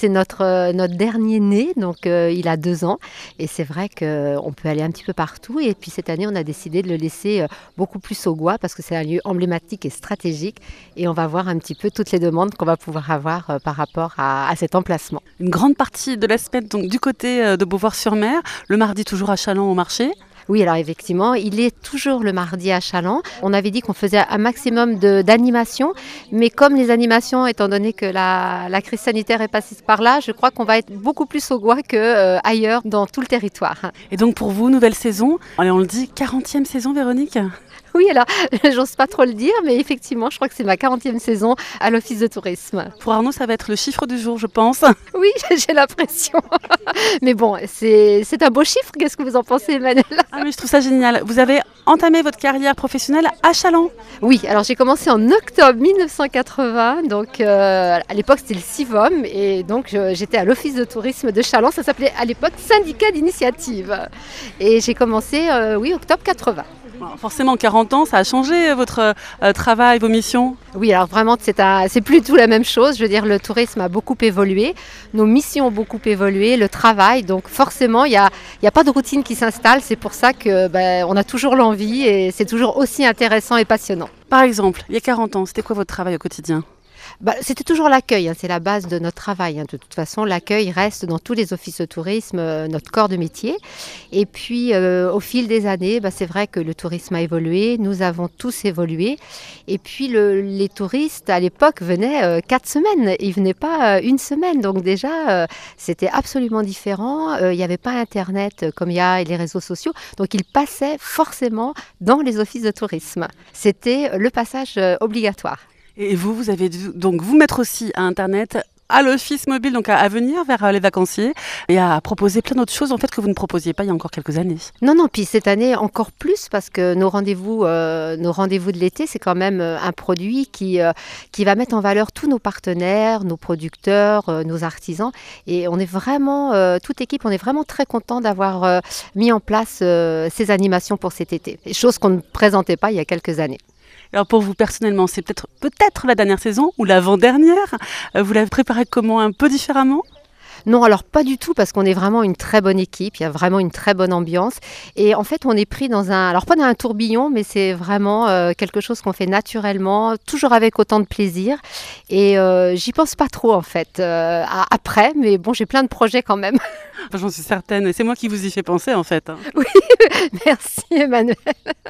c'est notre dernier né, donc il a 2 ans. Et c'est vrai qu'on peut aller un petit peu partout. Et puis cette année, on a décidé de le laisser beaucoup plus au Gois parce que c'est un lieu emblématique et stratégique. Et on va voir un petit peu toutes les demandes qu'on va pouvoir avoir par rapport à cet emplacement. Une grande partie de la semaine donc, du côté de Beauvoir-sur-Mer, le mardi toujours à Challans au marché. Oui, alors effectivement, il est toujours le mardi à Challans. On avait dit qu'on faisait un maximum d'animations, mais comme les animations, étant donné que la crise sanitaire est passée par là, je crois qu'on va être beaucoup plus au Gois qu'ailleurs dans tout le territoire. Et donc pour vous, nouvelle saison, allez, on le dit, 40e saison Véronique? Oui, alors, j'ose pas trop le dire, mais effectivement, je crois que c'est ma 40e saison à l'Office de tourisme. Pour Arnaud, ça va être le chiffre du jour, je pense. Oui, j'ai l'impression. Mais bon, c'est un beau chiffre. Qu'est-ce que vous en pensez, Emmanuel? Ah mais je trouve ça génial. Vous avez entamé votre carrière professionnelle à Challans. Oui, alors j'ai commencé en octobre 1980, donc à l'époque c'était le CIVOM, et donc j'étais à l'Office de tourisme de Challans, ça s'appelait à l'époque Syndicat d'initiative. Et j'ai commencé, octobre 80. Alors, forcément, 40 ans, ça a changé votre travail, vos missions? Oui, alors vraiment, c'est plus tout la même chose. Je veux dire, le tourisme a beaucoup évolué, nos missions ont beaucoup évolué, le travail. Donc forcément, il y a pas de routine qui s'installe. C'est pour ça que on a toujours l'envie et c'est toujours aussi intéressant et passionnant. Par exemple, il y a 40 ans, c'était quoi votre travail au quotidien? C'était toujours l'accueil, c'est la base de notre travail. De toute façon, l'accueil reste dans tous les offices de tourisme notre corps de métier. Et puis, au fil des années, c'est vrai que le tourisme a évolué, nous avons tous évolué. Et puis, les touristes, à l'époque, venaient 4 semaines. Ils ne venaient pas une semaine. Donc déjà, c'était absolument différent. Il n'y avait pas Internet comme il y a les réseaux sociaux. Donc, ils passaient forcément dans les offices de tourisme. C'était le passage obligatoire. Et vous avez dû donc vous mettre aussi à Internet, à l'office mobile, donc à venir vers les vacanciers et à proposer plein d'autres choses en fait que vous ne proposiez pas il y a encore quelques années. Non, puis cette année encore plus parce que nos rendez-vous de l'été, c'est quand même un produit qui va mettre en valeur tous nos partenaires, nos producteurs, nos artisans. Et on est vraiment, toute équipe, on est vraiment très content d'avoir mis en place ces animations pour cet été. Chose qu'on ne présentait pas il y a quelques années. Alors pour vous personnellement, c'est peut-être la dernière saison ou l'avant-dernière. Vous l'avez préparée comment, un peu différemment? Non, alors pas du tout, parce qu'on est vraiment une très bonne équipe, il y a vraiment une très bonne ambiance. Et en fait, on est pris alors pas dans un tourbillon, mais c'est vraiment quelque chose qu'on fait naturellement, toujours avec autant de plaisir. Et j'y pense pas trop en fait, après, mais bon, j'ai plein de projets quand même. J'en suis certaine, et c'est moi qui vous y fais penser en fait. Oui, merci Emmanuel.